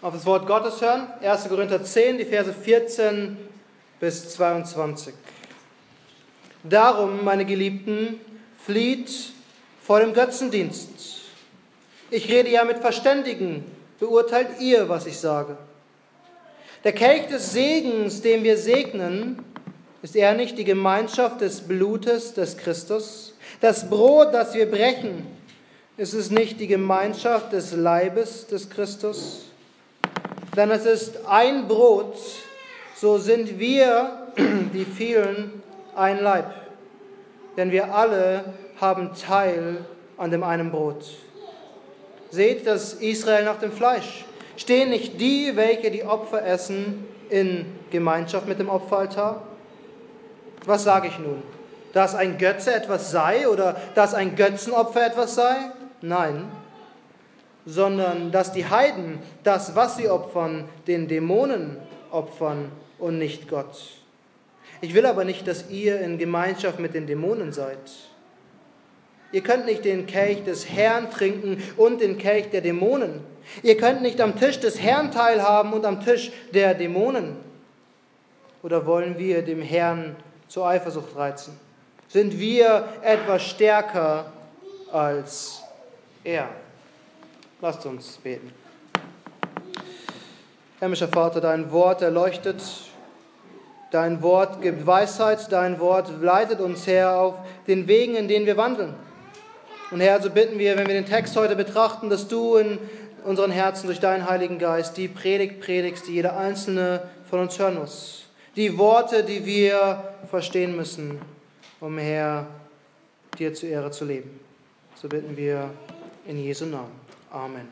auf das Wort Gottes hören. 1. Korinther 10, die Verse 14 bis 22. Darum, meine Geliebten, flieht vor dem Götzendienst. Ich rede ja mit Verständigen, beurteilt ihr, was ich sage. Der Kelch des Segens, den wir segnen, ist er nicht die Gemeinschaft des Blutes des Christus? Das Brot, das wir brechen, ist es nicht die Gemeinschaft des Leibes des Christus? Denn es ist ein Brot, so sind wir, die vielen, ein Leib. Denn wir alle haben Teil an dem einen Brot. Seht das Israel nach dem Fleisch. Stehen nicht die, welche die Opfer essen, in Gemeinschaft mit dem Opferaltar? Was sage ich nun? Dass ein Götze etwas sei oder dass ein Götzenopfer etwas sei? Nein, sondern dass die Heiden das, was sie opfern, den Dämonen opfern und nicht Gott. Ich will aber nicht, dass ihr in Gemeinschaft mit den Dämonen seid. Ihr könnt nicht den Kelch des Herrn trinken und den Kelch der Dämonen. Ihr könnt nicht am Tisch des Herrn teilhaben und am Tisch der Dämonen. Oder wollen wir dem Herrn zur Eifersucht reizen? Sind wir etwas stärker als er? Lasst uns beten. Himmlischer Vater, dein Wort erleuchtet, dein Wort gibt Weisheit, dein Wort leitet uns, Herr, auf den Wegen, in denen wir wandeln. Und Herr, so bitten wir, wenn wir den Text heute betrachten, dass du in unseren Herzen durch deinen Heiligen Geist die Predigt predigst, die jeder Einzelne von uns hören muss. Die Worte, die wir verstehen müssen, um, Herr, dir zur Ehre zu leben. So bitten wir in Jesu Namen. Amen.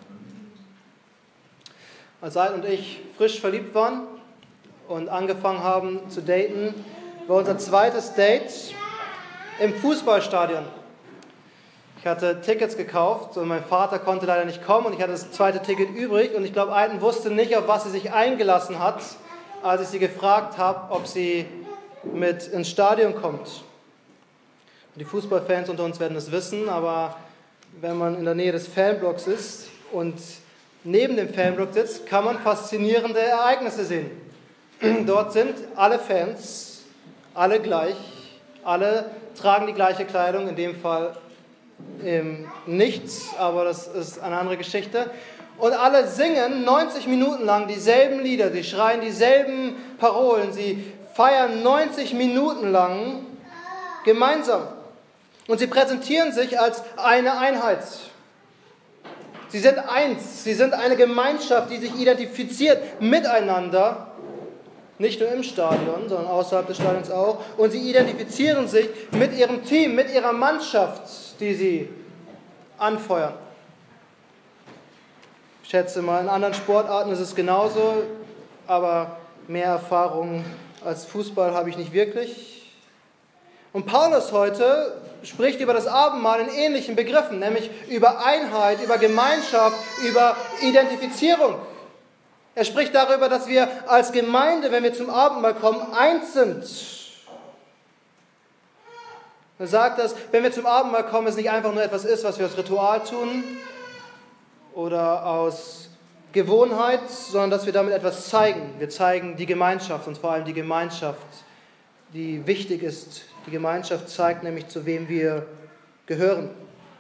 Als Seid und ich frisch verliebt waren und angefangen haben zu daten, war unser zweites Date im Fußballstadion. Ich hatte Tickets gekauft und mein Vater konnte leider nicht kommen und ich hatte das zweite Ticket übrig und ich glaube, Aiden wusste nicht, auf was sie sich eingelassen hat, als ich sie gefragt habe, ob sie mit ins Stadion kommt. Die Fußballfans unter uns werden es wissen, aber wenn man in der Nähe des Fanblocks ist und neben dem Fanblock sitzt, kann man faszinierende Ereignisse sehen. Dort sind alle Fans, alle gleich, alle tragen die gleiche Kleidung, in dem Fall nichts, aber das ist eine andere Geschichte. Und alle singen 90 Minuten lang dieselben Lieder, sie schreien dieselben Parolen, sie feiern 90 Minuten lang gemeinsam. Und sie präsentieren sich als eine Einheit. Sie sind eins, sie sind eine Gemeinschaft, die sich identifiziert miteinander, nicht nur im Stadion, sondern außerhalb des Stadions auch. Und sie identifizieren sich mit ihrem Team, mit ihrer Mannschaft, die sie anfeuern. Ich schätze mal, in anderen Sportarten ist es genauso, aber mehr Erfahrung als Fußball habe ich nicht wirklich. Und Paulus heute spricht über das Abendmahl in ähnlichen Begriffen, nämlich über Einheit, über Gemeinschaft, über Identifizierung. Er spricht darüber, dass wir als Gemeinde, wenn wir zum Abendmahl kommen, eins sind. Er sagt, dass, wenn wir zum Abendmahl kommen, es nicht einfach nur etwas ist, was wir als Ritual tun oder aus Gewohnheit, sondern dass wir damit etwas zeigen. Wir zeigen die Gemeinschaft und vor allem die Gemeinschaft, die wichtig ist. Die Gemeinschaft zeigt nämlich, zu wem wir gehören.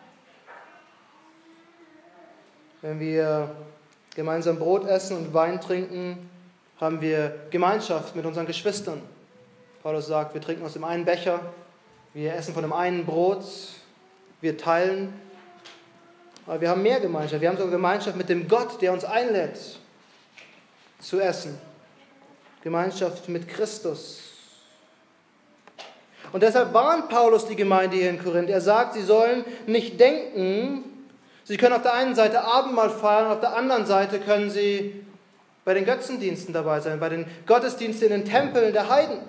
Wenn wir gemeinsam Brot essen und Wein trinken, haben wir Gemeinschaft mit unseren Geschwistern. Paulus sagt, wir trinken aus dem einen Becher, wir essen von dem einen Brot, wir teilen. Aber wir haben mehr Gemeinschaft. Wir haben sogar Gemeinschaft mit dem Gott, der uns einlädt zu essen. Gemeinschaft mit Christus. Und deshalb warnt Paulus die Gemeinde hier in Korinth. Er sagt, sie sollen nicht denken, sie können auf der einen Seite Abendmahl feiern, auf der anderen Seite können sie bei den Götzendiensten dabei sein, bei den Gottesdiensten in den Tempeln der Heiden.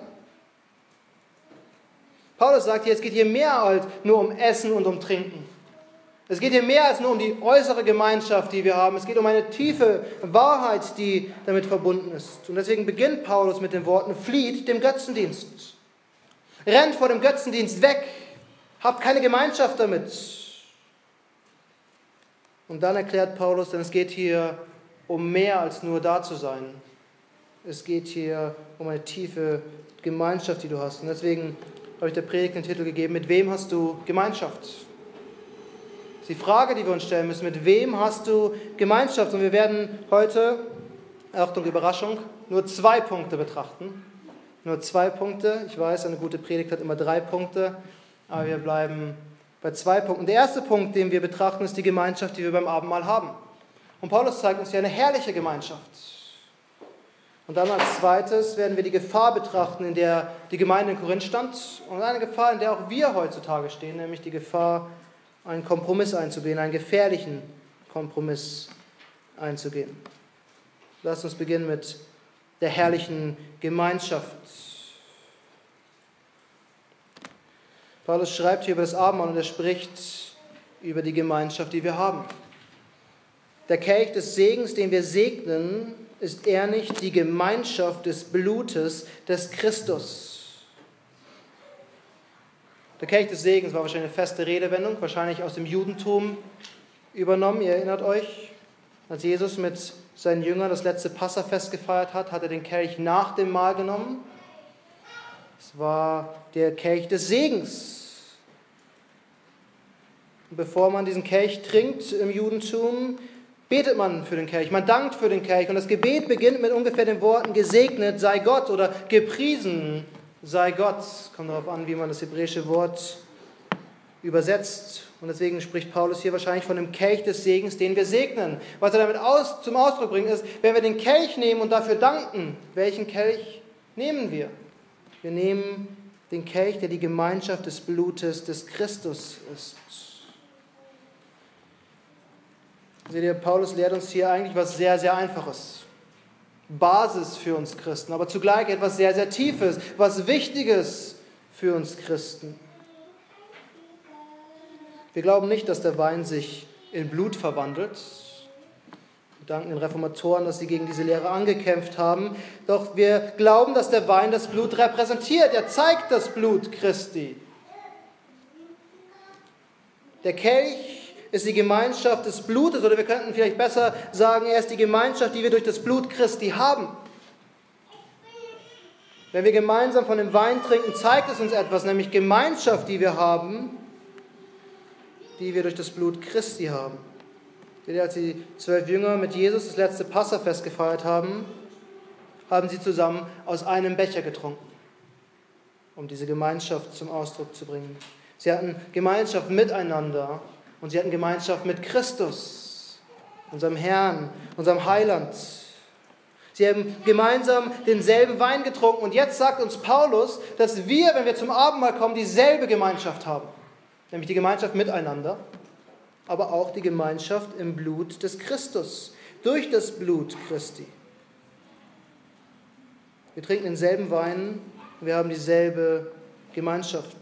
Paulus sagt hier, es geht hier mehr als nur um Essen und um Trinken. Es geht hier mehr als nur um die äußere Gemeinschaft, die wir haben. Es geht um eine tiefe Wahrheit, die damit verbunden ist. Und deswegen beginnt Paulus mit den Worten, flieht dem Götzendienst. Rennt vor dem Götzendienst weg. Habt keine Gemeinschaft damit. Und dann erklärt Paulus, denn es geht hier um mehr als nur da zu sein. Es geht hier um eine tiefe Gemeinschaft, die du hast. Und deswegen habe ich der Predigt den Titel gegeben, mit wem hast du Gemeinschaft? Das ist die Frage, die wir uns stellen müssen, mit wem hast du Gemeinschaft? Und wir werden heute, Achtung, Überraschung, nur 2 Punkte betrachten. Nur 2 Punkte. Ich weiß, eine gute Predigt hat immer 3 Punkte, aber wir bleiben bei 2 Punkten. Der erste Punkt, den wir betrachten, ist die Gemeinschaft, die wir beim Abendmahl haben. Und Paulus zeigt uns hier eine herrliche Gemeinschaft. Und dann als zweites werden wir die Gefahr betrachten, in der die Gemeinde in Korinth stand, und eine Gefahr, in der auch wir heutzutage stehen, nämlich die Gefahr, einen Kompromiss einzugehen, einen gefährlichen Kompromiss einzugehen. Lasst uns beginnen mit der herrlichen Gemeinschaft. Paulus schreibt hier über das Abendmahl und er spricht über die Gemeinschaft, die wir haben. Der Kelch des Segens, den wir segnen, ist er nicht die Gemeinschaft des Blutes des Christus? Der Kelch des Segens war wahrscheinlich eine feste Redewendung, wahrscheinlich aus dem Judentum übernommen. Ihr erinnert euch, als Jesus mit seinen Jüngern das letzte Passafest gefeiert hat, hat er den Kelch nach dem Mahl genommen. Es war der Kelch des Segens. Und bevor man diesen Kelch trinkt im Judentum, betet man für den Kelch, man dankt für den Kelch. Und das Gebet beginnt mit ungefähr den Worten, gesegnet sei Gott oder gepriesen sei Gott. Kommt darauf an, wie man das hebräische Wort übersetzt. Und deswegen spricht Paulus hier wahrscheinlich von dem Kelch des Segens, den wir segnen. Was er damit zum Ausdruck bringt, ist, wenn wir den Kelch nehmen und dafür danken, welchen Kelch nehmen wir? Wir nehmen den Kelch, der die Gemeinschaft des Blutes des Christus ist. Seht ihr, Paulus lehrt uns hier eigentlich was sehr, sehr Einfaches. Basis für uns Christen, aber zugleich etwas sehr, sehr Tiefes, was Wichtiges für uns Christen. Wir glauben nicht, dass der Wein sich in Blut verwandelt. Wir danken den Reformatoren, dass sie gegen diese Lehre angekämpft haben. Doch wir glauben, dass der Wein das Blut repräsentiert. Er zeigt das Blut Christi. Der Kelch ist die Gemeinschaft des Blutes, oder wir könnten vielleicht besser sagen, er ist die Gemeinschaft, die wir durch das Blut Christi haben. Wenn wir gemeinsam von dem Wein trinken, zeigt es uns etwas, nämlich Gemeinschaft, die wir haben, die wir durch das Blut Christi haben. Als die 12 Jünger mit Jesus das letzte Passafest gefeiert haben, haben sie zusammen aus einem Becher getrunken, um diese Gemeinschaft zum Ausdruck zu bringen. Sie hatten Gemeinschaft miteinander und sie hatten Gemeinschaft mit Christus, unserem Herrn, unserem Heiland. Sie haben gemeinsam denselben Wein getrunken. Und jetzt sagt uns Paulus, dass wir, wenn wir zum Abendmahl kommen, dieselbe Gemeinschaft haben. Nämlich die Gemeinschaft miteinander, aber auch die Gemeinschaft im Blut des Christus, durch das Blut Christi. Wir trinken denselben Wein und wir haben dieselbe Gemeinschaft.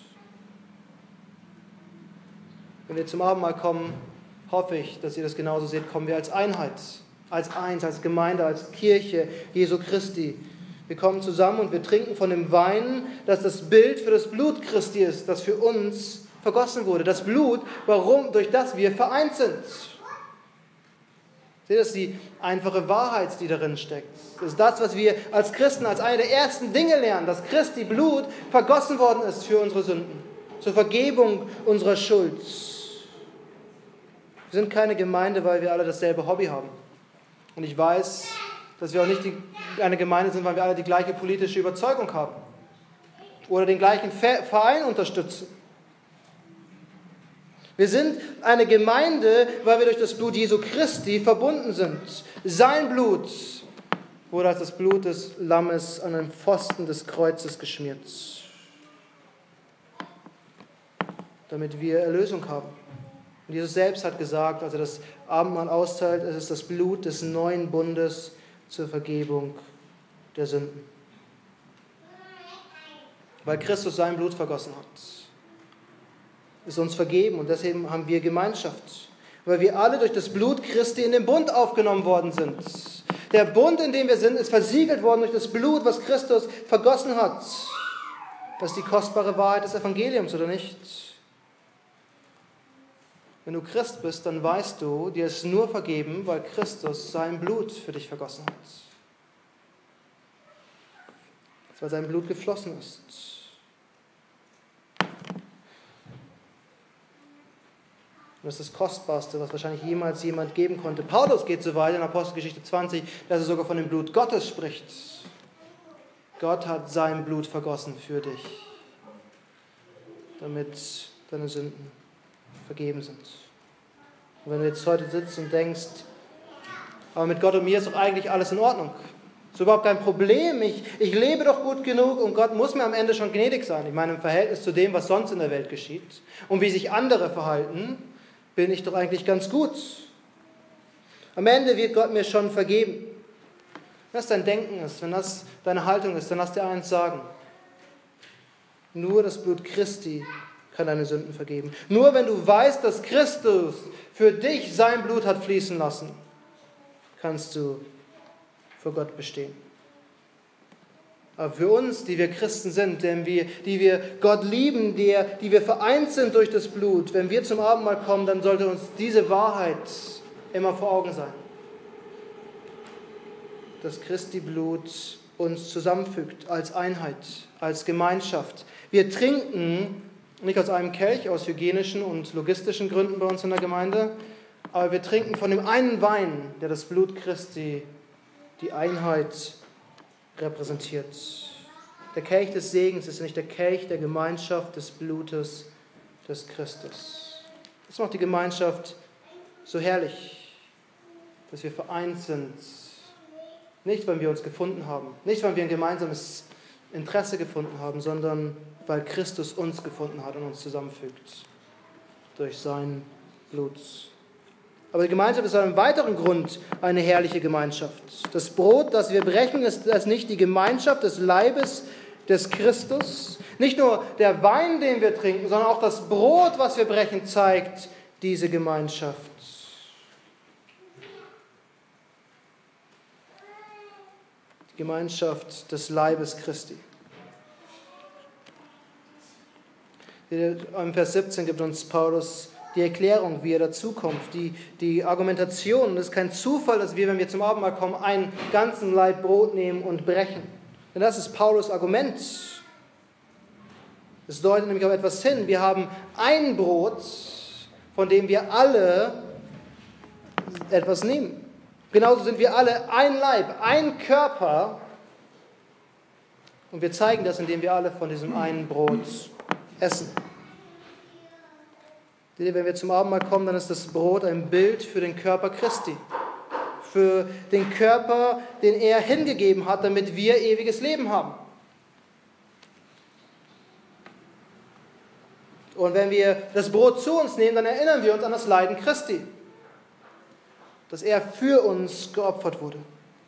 Wenn wir zum Abendmahl kommen, hoffe ich, dass ihr das genauso seht, kommen wir als Einheit, als eins, als Gemeinde, als Kirche Jesu Christi. Wir kommen zusammen und wir trinken von dem Wein, das das Bild für das Blut Christi ist, das für uns vergossen wurde. Das Blut, durch das wir vereint sind. Seht ihr, das ist die einfache Wahrheit, die darin steckt. Das ist das, was wir als Christen als eine der ersten Dinge lernen, dass Christi Blut vergossen worden ist für unsere Sünden, zur Vergebung unserer Schuld. Wir sind keine Gemeinde, weil wir alle dasselbe Hobby haben. Und ich weiß, dass wir auch nicht eine Gemeinde sind, weil wir alle die gleiche politische Überzeugung haben oder den gleichen Verein unterstützen. Wir sind eine Gemeinde, weil wir durch das Blut Jesu Christi verbunden sind. Sein Blut wurde als das Blut des Lammes an den Pfosten des Kreuzes geschmiert, damit wir Erlösung haben. Und Jesus selbst hat gesagt, als er das Abendmahl austeilt, es ist das Blut des neuen Bundes zur Vergebung der Sünden. Weil Christus sein Blut vergossen hat, ist uns vergeben und deswegen haben wir Gemeinschaft. Weil wir alle durch das Blut Christi in den Bund aufgenommen worden sind. Der Bund, in dem wir sind, ist versiegelt worden durch das Blut, was Christus vergossen hat. Das ist die kostbare Wahrheit des Evangeliums, oder nicht? Wenn du Christ bist, dann weißt du, dir ist nur vergeben, weil Christus sein Blut für dich vergossen hat. Weil sein Blut geflossen ist. Und das ist das Kostbarste, was wahrscheinlich jemals jemand geben konnte. Paulus geht so weit in Apostelgeschichte 20, dass er sogar von dem Blut Gottes spricht. Gott hat sein Blut vergossen für dich, damit deine Sünden vergeben sind. Und wenn du jetzt heute sitzt und denkst, aber mit Gott und mir ist doch eigentlich alles in Ordnung. Ist überhaupt kein Problem. Ich lebe doch gut genug und Gott muss mir am Ende schon gnädig sein. Ich meine, im Verhältnis zu dem, was sonst in der Welt geschieht und wie sich andere verhalten, bin ich doch eigentlich ganz gut. Am Ende wird Gott mir schon vergeben. Wenn das dein Denken ist, wenn das deine Haltung ist, dann lass dir eins sagen. Nur das Blut Christi kann deine Sünden vergeben. Nur wenn du weißt, dass Christus für dich sein Blut hat fließen lassen, kannst du vor Gott bestehen. Aber für uns, die wir Christen sind, die wir Gott lieben, die wir vereint sind durch das Blut, wenn wir zum Abendmahl kommen, dann sollte uns diese Wahrheit immer vor Augen sein. Dass Christi Blut uns zusammenfügt als Einheit, als Gemeinschaft. Wir trinken nicht aus einem Kelch, aus hygienischen und logistischen Gründen bei uns in der Gemeinde, aber wir trinken von dem einen Wein, der das Blut Christi, die Einheit repräsentiert. Der Kelch des Segens ist nicht der Kelch der Gemeinschaft des Blutes des Christus. Das macht die Gemeinschaft so herrlich, dass wir vereint sind. Nicht, weil wir uns gefunden haben, nicht, weil wir ein gemeinsames Interesse gefunden haben, sondern weil Christus uns gefunden hat und uns zusammenfügt durch sein Blut. Aber die Gemeinschaft ist aus einem weiteren Grund eine herrliche Gemeinschaft. Das Brot, das wir brechen, ist nicht die Gemeinschaft des Leibes des Christus. Nicht nur der Wein, den wir trinken, sondern auch das Brot, was wir brechen, zeigt diese Gemeinschaft. Die Gemeinschaft des Leibes Christi. Im Vers 17 gibt uns Paulus die Erklärung, wie er dazukommt, die Argumentation. Es ist kein Zufall, dass wir, wenn wir zum Abendmahl kommen, einen ganzen Laib Brot nehmen und brechen. Denn das ist Paulus' Argument. Es deutet nämlich auf etwas hin. Wir haben ein Brot, von dem wir alle etwas nehmen. Genauso sind wir alle ein Leib, ein Körper. Und wir zeigen das, indem wir alle von diesem einen Brot essen. Wenn wir zum Abendmahl kommen, dann ist das Brot ein Bild für den Körper Christi. Für den Körper, den er hingegeben hat, damit wir ewiges Leben haben. Und wenn wir das Brot zu uns nehmen, dann erinnern wir uns an das Leiden Christi. Dass er für uns geopfert wurde.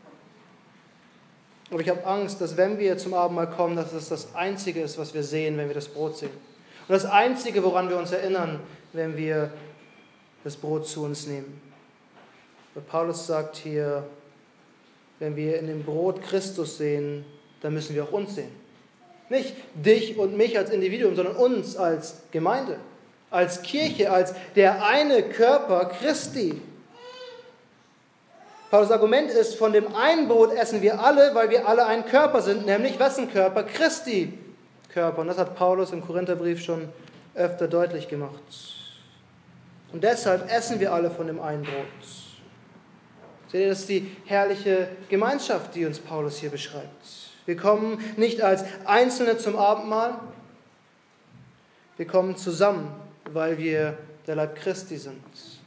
Aber ich habe Angst, dass wenn wir zum Abendmahl kommen, dass es das Einzige ist, was wir sehen, wenn wir das Brot sehen. Und das Einzige, woran wir uns erinnern, wenn wir das Brot zu uns nehmen. Weil Paulus sagt hier, wenn wir in dem Brot Christus sehen, dann müssen wir auch uns sehen. Nicht dich und mich als Individuum, sondern uns als Gemeinde, als Kirche, als der eine Körper Christi. Paulus' Argument ist, von dem einen Brot essen wir alle, weil wir alle ein Körper sind, nämlich wessen Körper? Christi Körper. Und das hat Paulus im Korintherbrief schon öfter deutlich gemacht. Und deshalb essen wir alle von dem einen Brot. Seht ihr, das ist die herrliche Gemeinschaft, die uns Paulus hier beschreibt. Wir kommen nicht als Einzelne zum Abendmahl, wir kommen zusammen, weil wir der Leib Christi sind.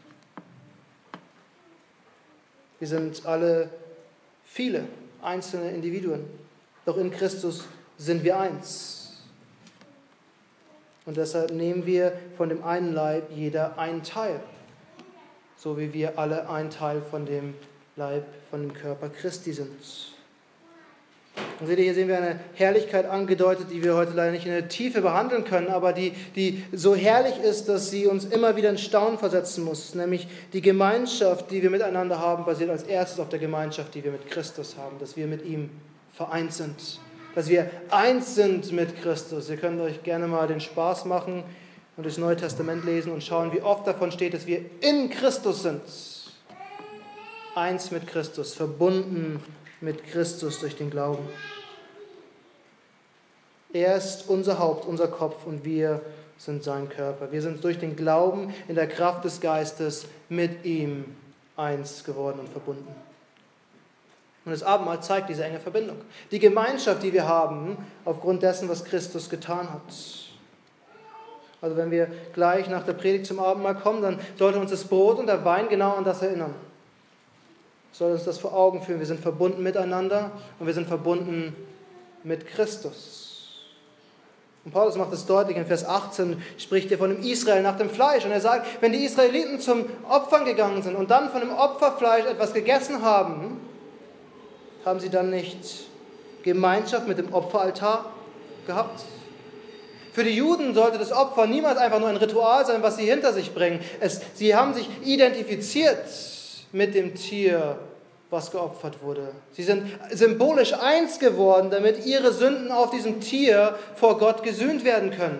Wir sind alle viele einzelne Individuen, doch in Christus sind wir eins. Und deshalb nehmen wir von dem einen Leib jeder einen Teil, so wie wir alle ein Teil von dem Leib, von dem Körper Christi sind. Und seht ihr, hier sehen wir eine Herrlichkeit angedeutet, die wir heute leider nicht in der Tiefe behandeln können, aber die so herrlich ist, dass sie uns immer wieder in Staunen versetzen muss. Nämlich die Gemeinschaft, die wir miteinander haben, basiert als erstes auf der Gemeinschaft, die wir mit Christus haben, dass wir mit ihm vereint sind. Dass wir eins sind mit Christus. Ihr könnt euch gerne mal den Spaß machen, und das Neue Testament lesen und schauen, wie oft davon steht, dass wir in Christus sind. Eins mit Christus, verbunden mit Christus durch den Glauben. Er ist unser Haupt, unser Kopf und wir sind sein Körper. Wir sind durch den Glauben in der Kraft des Geistes mit ihm eins geworden und verbunden. Und das Abendmahl zeigt diese enge Verbindung. Die Gemeinschaft, die wir haben, aufgrund dessen, was Christus getan hat. Also wenn wir gleich nach der Predigt zum Abendmahl kommen, dann sollte uns das Brot und der Wein genau an das erinnern. Soll uns das vor Augen führen. Wir sind verbunden miteinander und wir sind verbunden mit Christus. Und Paulus macht es deutlich, in Vers 18 spricht er von dem Israel nach dem Fleisch. Und er sagt, wenn die Israeliten zum Opfern gegangen sind und dann von dem Opferfleisch etwas gegessen haben, haben sie dann nicht Gemeinschaft mit dem Opferaltar gehabt? Für die Juden sollte das Opfer niemals einfach nur ein Ritual sein, was sie hinter sich bringen. Sie haben sich identifiziert mit dem Tier, was geopfert wurde. Sie sind symbolisch eins geworden, damit ihre Sünden auf diesem Tier vor Gott gesühnt werden können.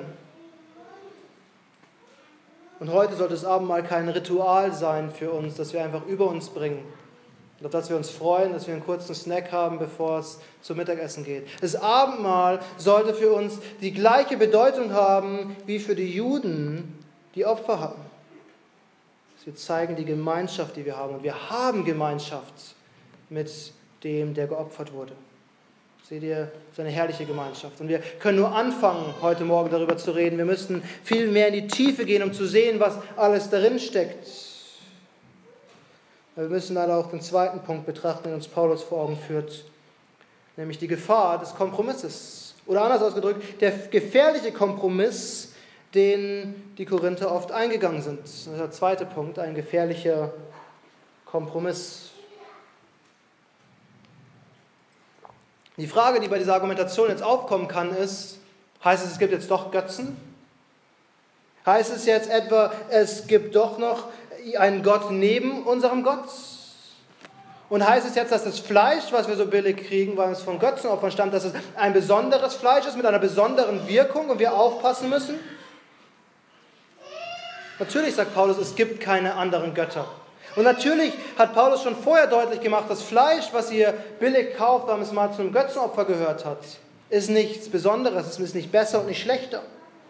Und heute sollte das Abendmahl kein Ritual sein für uns, das wir einfach über uns bringen. Oder dass wir uns freuen, dass wir einen kurzen Snack haben, bevor es zum Mittagessen geht. Das Abendmahl sollte für uns die gleiche Bedeutung haben wie für die Juden, die Opfer hatten. Wir zeigen die Gemeinschaft, die wir haben. Und wir haben Gemeinschaft mit dem, der geopfert wurde. Seht ihr, das ist eine herrliche Gemeinschaft. Und wir können nur anfangen, heute Morgen darüber zu reden. Wir müssten viel mehr in die Tiefe gehen, um zu sehen, was alles darin steckt. Wir müssen dann auch den zweiten Punkt betrachten, den uns Paulus vor Augen führt, nämlich die Gefahr des Kompromisses. Oder anders ausgedrückt, der gefährliche Kompromiss, den die Korinther oft eingegangen sind. Das ist der zweite Punkt, ein gefährlicher Kompromiss. Die Frage, die bei dieser Argumentation jetzt aufkommen kann, ist, heißt es gibt jetzt doch Götzen? Heißt es jetzt etwa, es gibt doch noch einen Gott neben unserem Gott? Und heißt es jetzt, dass das Fleisch, was wir so billig kriegen, weil es von Götzenopfern stammt, dass es ein besonderes Fleisch ist mit einer besonderen Wirkung und wir aufpassen müssen? Natürlich sagt Paulus, es gibt keine anderen Götter. Und natürlich hat Paulus schon vorher deutlich gemacht, das Fleisch, was ihr billig kauft, weil es mal zu einem Götzenopfer gehört hat, ist nichts Besonderes, es ist nicht besser und nicht schlechter.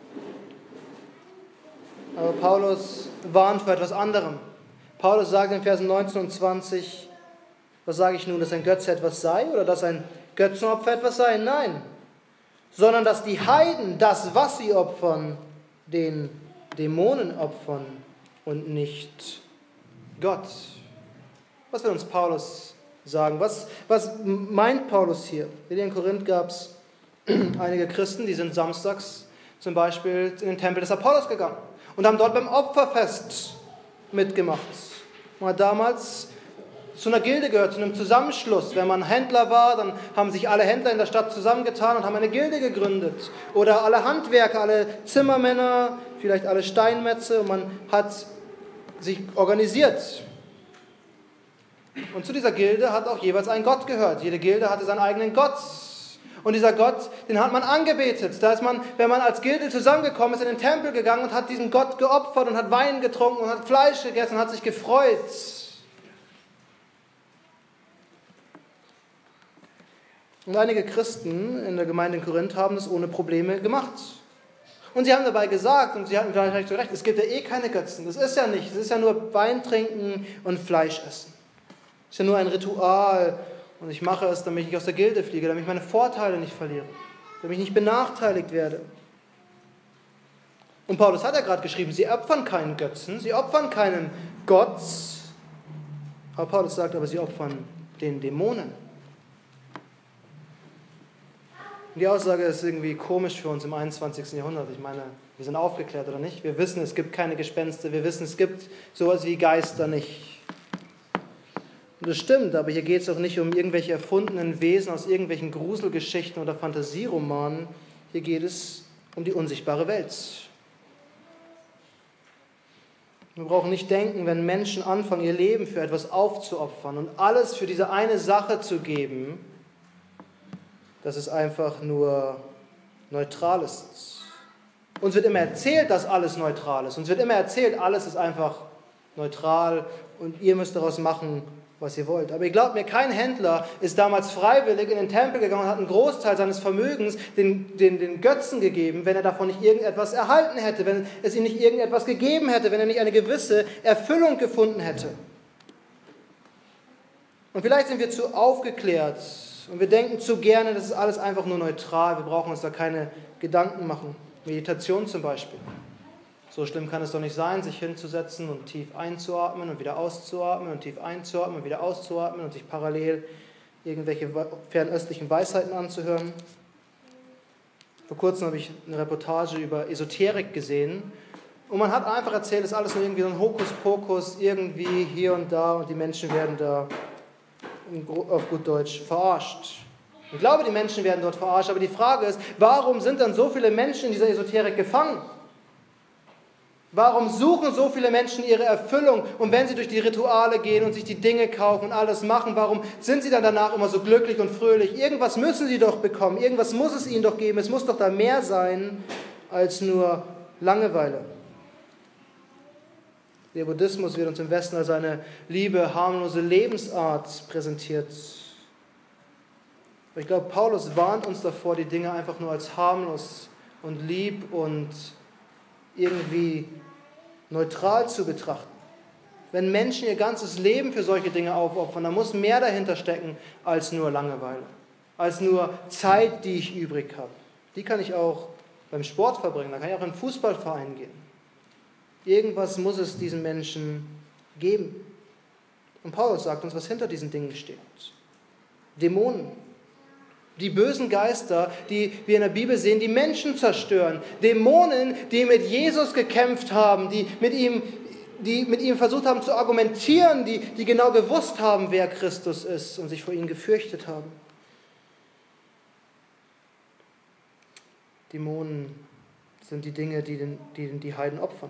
Aber Paulus warnt vor etwas anderem. Paulus sagt in Versen 19 und 20, was sage ich nun, dass ein Götze etwas sei oder dass ein Götzenopfer etwas sei? Nein, sondern dass die Heiden das, was sie opfern, den Dämonen opfern und nicht Gott. Was will uns Paulus sagen? Was meint Paulus hier? In Korinth gab es einige Christen, die sind samstags zum Beispiel in den Tempel des Apollos gegangen und haben dort beim Opferfest mitgemacht. Man hat damals zu einer Gilde gehört, zu einem Zusammenschluss. Wenn man Händler war, dann haben sich alle Händler in der Stadt zusammengetan und haben eine Gilde gegründet. Oder alle Handwerker, alle Zimmermänner, vielleicht alle Steinmetze, und man hat sich organisiert. Und zu dieser Gilde hat auch jeweils ein Gott gehört. Jede Gilde hatte seinen eigenen Gott. Und dieser Gott, den hat man angebetet. Da ist man, wenn man als Gilde zusammengekommen ist, in den Tempel gegangen und hat diesen Gott geopfert und hat Wein getrunken und hat Fleisch gegessen und hat sich gefreut. Und einige Christen in der Gemeinde in Korinth haben das ohne Probleme gemacht. Und sie haben dabei gesagt, und sie hatten vielleicht so recht, es gibt ja eh keine Götzen. Das ist ja nicht. Es ist ja nur Wein trinken und Fleisch essen. Es ist ja nur ein Ritual. Und ich mache es, damit ich nicht aus der Gilde fliege, damit ich meine Vorteile nicht verliere, damit ich nicht benachteiligt werde. Und Paulus hat ja gerade geschrieben, sie opfern keinen Götzen, sie opfern keinen Gott. Aber Paulus sagt aber, sie opfern den Dämonen. Und die Aussage ist irgendwie komisch für uns im 21. Jahrhundert. Ich meine, wir sind aufgeklärt, oder nicht? Wir wissen, es gibt keine Gespenster. Wir wissen, es gibt sowas wie Geister nicht. Und das stimmt, aber hier geht es auch nicht um irgendwelche erfundenen Wesen aus irgendwelchen Gruselgeschichten oder Fantasieromanen. Hier geht es um die unsichtbare Welt. Wir brauchen nicht denken, wenn Menschen anfangen, ihr Leben für etwas aufzuopfern und alles für diese eine Sache zu geben, dass es einfach nur neutral ist. Uns wird immer erzählt, dass alles neutral ist. Uns wird immer erzählt, alles ist einfach neutral und ihr müsst daraus machen, was ihr wollt. Aber ihr glaubt mir, kein Händler ist damals freiwillig in den Tempel gegangen und hat einen Großteil seines Vermögens den Götzen gegeben, wenn er davon nicht irgendetwas erhalten hätte, wenn es ihm nicht irgendetwas gegeben hätte, wenn er nicht eine gewisse Erfüllung gefunden hätte. Und vielleicht sind wir zu aufgeklärt und wir denken zu gerne, das ist alles einfach nur neutral, wir brauchen uns da keine Gedanken machen. Meditation zum Beispiel. So schlimm kann es doch nicht sein, sich hinzusetzen und tief einzuatmen und wieder auszuatmen und tief einzuatmen und wieder auszuatmen und sich parallel irgendwelche fernöstlichen Weisheiten anzuhören. Vor kurzem habe ich eine Reportage über Esoterik gesehen und man hat einfach erzählt, es ist alles nur irgendwie so ein Hokuspokus, irgendwie hier und da und die Menschen werden da auf gut Deutsch verarscht. Ich glaube, die Menschen werden dort verarscht, aber die Frage ist, warum sind dann so viele Menschen in dieser Esoterik gefangen? Warum suchen so viele Menschen ihre Erfüllung? Und wenn sie durch die Rituale gehen und sich die Dinge kaufen und alles machen, warum sind sie dann danach immer so glücklich und fröhlich? Irgendwas müssen sie doch bekommen, irgendwas muss es ihnen doch geben. Es muss doch da mehr sein als nur Langeweile. Der Buddhismus wird uns im Westen als eine liebe, harmlose Lebensart präsentiert. Aber ich glaube, Paulus warnt uns davor, die Dinge einfach nur als harmlos und lieb und irgendwie neutral zu betrachten. Wenn Menschen ihr ganzes Leben für solche Dinge aufopfern, dann muss mehr dahinter stecken als nur Langeweile, als nur Zeit, die ich übrig habe. Die kann ich auch beim Sport verbringen, da kann ich auch in einen Fußballverein gehen. Irgendwas muss es diesen Menschen geben. Und Paulus sagt uns, was hinter diesen Dingen steht. Dämonen. Die bösen Geister, die wir in der Bibel sehen, die Menschen zerstören. Dämonen, die mit Jesus gekämpft haben, die mit ihm versucht haben zu argumentieren, die genau gewusst haben, wer Christus ist und sich vor ihm gefürchtet haben. Dämonen sind die Dinge, die Heiden opfern.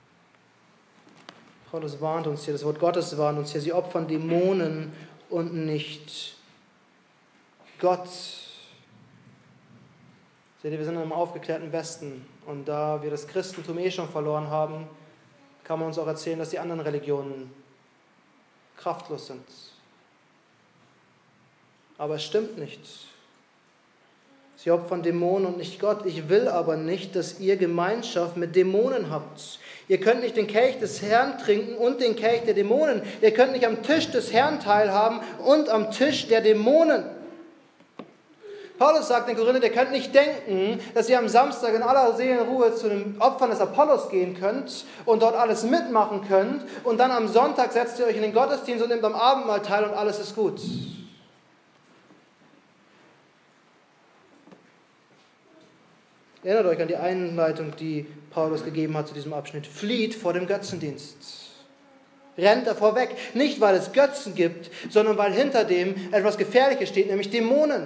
Paulus warnt uns hier, das Wort Gottes warnt uns hier, sie opfern Dämonen und nicht Gott. Seht ihr, wir sind in einem aufgeklärten Westen und da wir das Christentum schon verloren haben, kann man uns auch erzählen, dass die anderen Religionen kraftlos sind. Aber es stimmt nicht. Sie opfern Dämonen und nicht Gott. Ich will aber nicht, dass ihr Gemeinschaft mit Dämonen habt. Ihr könnt nicht den Kelch des Herrn trinken und den Kelch der Dämonen. Ihr könnt nicht am Tisch des Herrn teilhaben und am Tisch der Dämonen. Paulus sagt den Korinther, ihr könnt nicht denken, dass ihr am Samstag in aller Seelenruhe zu den Opfern des Apollos gehen könnt und dort alles mitmachen könnt und dann am Sonntag setzt ihr euch in den Gottesdienst und nehmt am Abendmahl teil und alles ist gut. Erinnert euch an die Einleitung, die Paulus gegeben hat zu diesem Abschnitt. Flieht vor dem Götzendienst. Rennt davor weg. Nicht, weil es Götzen gibt, sondern weil hinter dem etwas Gefährliches steht, nämlich Dämonen.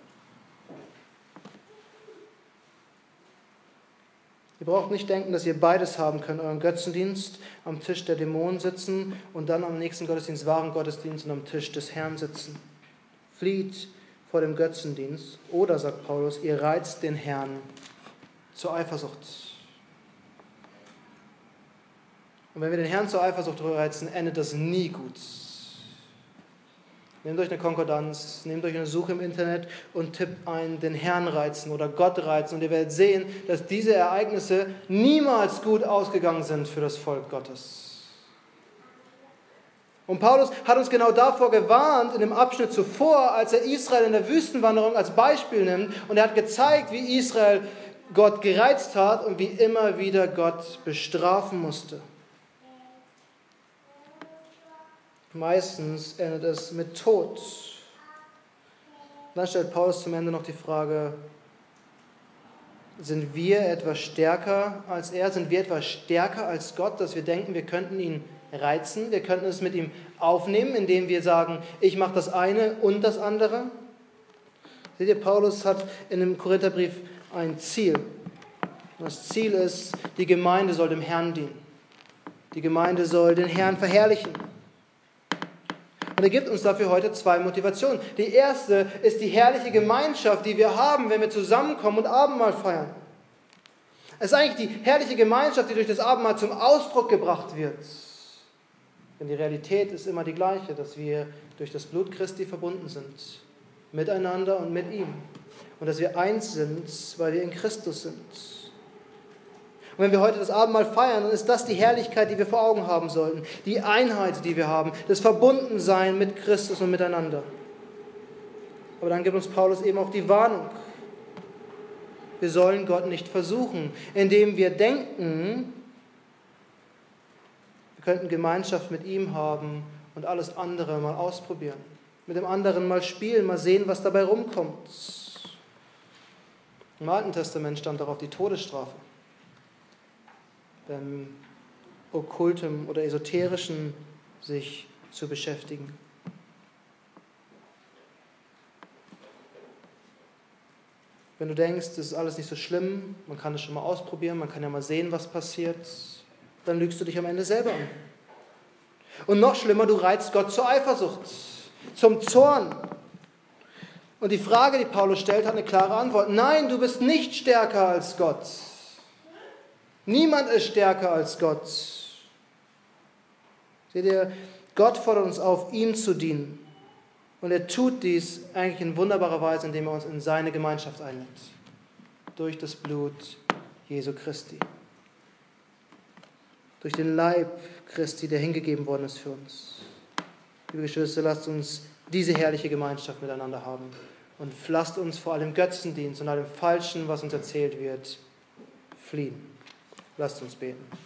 Ihr braucht nicht denken, dass ihr beides haben könnt, euren Götzendienst, am Tisch der Dämonen sitzen und dann am nächsten Gottesdienst, wahren Gottesdienst und am Tisch des Herrn sitzen. Flieht vor dem Götzendienst. Oder, sagt Paulus, ihr reizt den Herrn zur Eifersucht. Und wenn wir den Herrn zur Eifersucht reizen, endet das nie gut. Nehmt euch eine Konkordanz, nehmt euch eine Suche im Internet und tippt ein, den Herrn reizen oder Gott reizen. Und ihr werdet sehen, dass diese Ereignisse niemals gut ausgegangen sind für das Volk Gottes. Und Paulus hat uns genau davor gewarnt in dem Abschnitt zuvor, als er Israel in der Wüstenwanderung als Beispiel nimmt. Und er hat gezeigt, wie Israel Gott gereizt hat und wie immer wieder Gott bestrafen musste. Meistens endet es mit Tod. Dann stellt Paulus zum Ende noch die Frage, sind wir etwas stärker als er? Sind wir etwas stärker als Gott, dass wir denken, wir könnten ihn reizen? Wir könnten es mit ihm aufnehmen, indem wir sagen, ich mache das eine und das andere? Seht ihr, Paulus hat in dem Korintherbrief ein Ziel. Das Ziel ist, die Gemeinde soll dem Herrn dienen. Die Gemeinde soll den Herrn verherrlichen. Und er gibt uns dafür heute 2 Motivationen. Die erste ist die herrliche Gemeinschaft, die wir haben, wenn wir zusammenkommen und Abendmahl feiern. Es ist eigentlich die herrliche Gemeinschaft, die durch das Abendmahl zum Ausdruck gebracht wird. Denn die Realität ist immer die gleiche, dass wir durch das Blut Christi verbunden sind. Miteinander und mit ihm. Und dass wir eins sind, weil wir in Christus sind. Und wenn wir heute das Abendmahl feiern, dann ist das die Herrlichkeit, die wir vor Augen haben sollten. Die Einheit, die wir haben. Das Verbundensein mit Christus und miteinander. Aber dann gibt uns Paulus eben auch die Warnung. Wir sollen Gott nicht versuchen, indem wir denken, wir könnten Gemeinschaft mit ihm haben und alles andere mal ausprobieren. Mit dem anderen mal spielen, mal sehen, was dabei rumkommt. Im Alten Testament stand darauf die Todesstrafe. Beim Okkultem oder Esoterischen sich zu beschäftigen. Wenn du denkst, das ist alles nicht so schlimm, man kann es schon mal ausprobieren, man kann ja mal sehen, was passiert, dann lügst du dich am Ende selber an. Und noch schlimmer, du reizt Gott zur Eifersucht, zum Zorn. Und die Frage, die Paulus stellt, hat eine klare Antwort. Nein, du bist nicht stärker als Gott. Niemand ist stärker als Gott. Seht ihr, Gott fordert uns auf, ihm zu dienen. Und er tut dies eigentlich in wunderbarer Weise, indem er uns in seine Gemeinschaft einlädt. Durch das Blut Jesu Christi. Durch den Leib Christi, der hingegeben worden ist für uns. Liebe Geschwister, lasst uns diese herrliche Gemeinschaft miteinander haben. Und lasst uns vor allem Götzendienst und allem Falschen, was uns erzählt wird, fliehen. Lasst uns beten.